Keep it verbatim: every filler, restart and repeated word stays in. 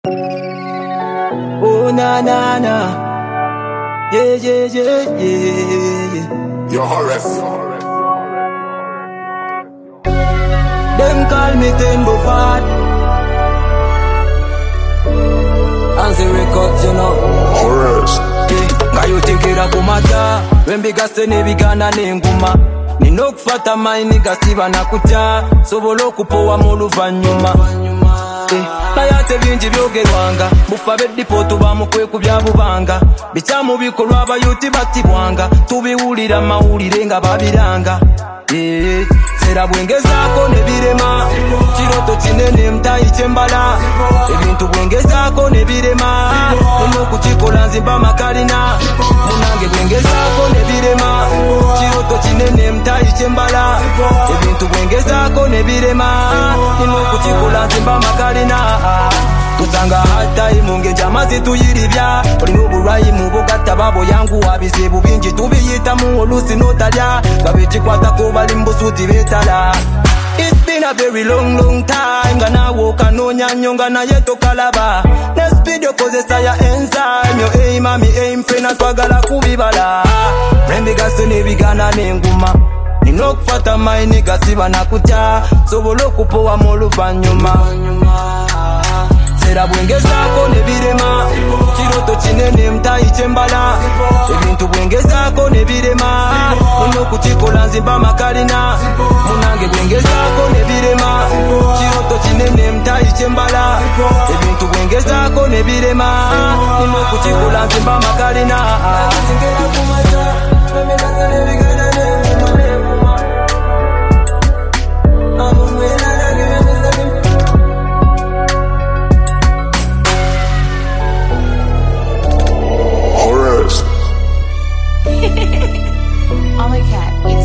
Oh na na na, yeah yeah yeah yeah yeah. Yo, Horace. Them call me Tembo Fat. And the records, you know. Horace. Ngayo tinkira kumata wembigase nebigana n'enguma nina okufata maini gasiba nakutya sobola okupowa mu luvanyuma naye ate bingi byogerwanga bufa beddipo tuba mu kwekubya bubanga bikyamu bikolwa abayuti battibwanga tubiwulira mawulire nga babiranga sera bwengezaako ne birema kiroto kinene mtayi kyembala ebintu bwengezaako ne birema nina okukikola nzimba makalina munange bwengezaako ne birema kiroto kinene mtayi kyembala ebintu bwengezaako ne birema nina okukikola nzimba makalina tusanga hatayimu ng'enjamazi tuyiribya olina obulwayimu bugatta babo yanguwa bizibu bingi tubiyitamu oluusi n'otalya nga bekikwatako bali mu busuuti beetala. It's been a very long long time nga naawe okanoonya nnyo nga naye tokalaba ne speed okozesa ya enzyme yo aim ami aim fena twagala kubibala rembigase n'ebigana n'enguma nina okufata maini gasiba nakutya sobola okupowa mu luvanyuma sera bwengezaako ne birema kiroto kinene mtayi kyembala ebintu bwengezaako ne birema nina okukikola nzimba makalina munange bwengezaako ne birema kiroto kinene mtayi kyembala ebintu bwengezaako ne birema nina okukikola nzimba makalina Oh my cat.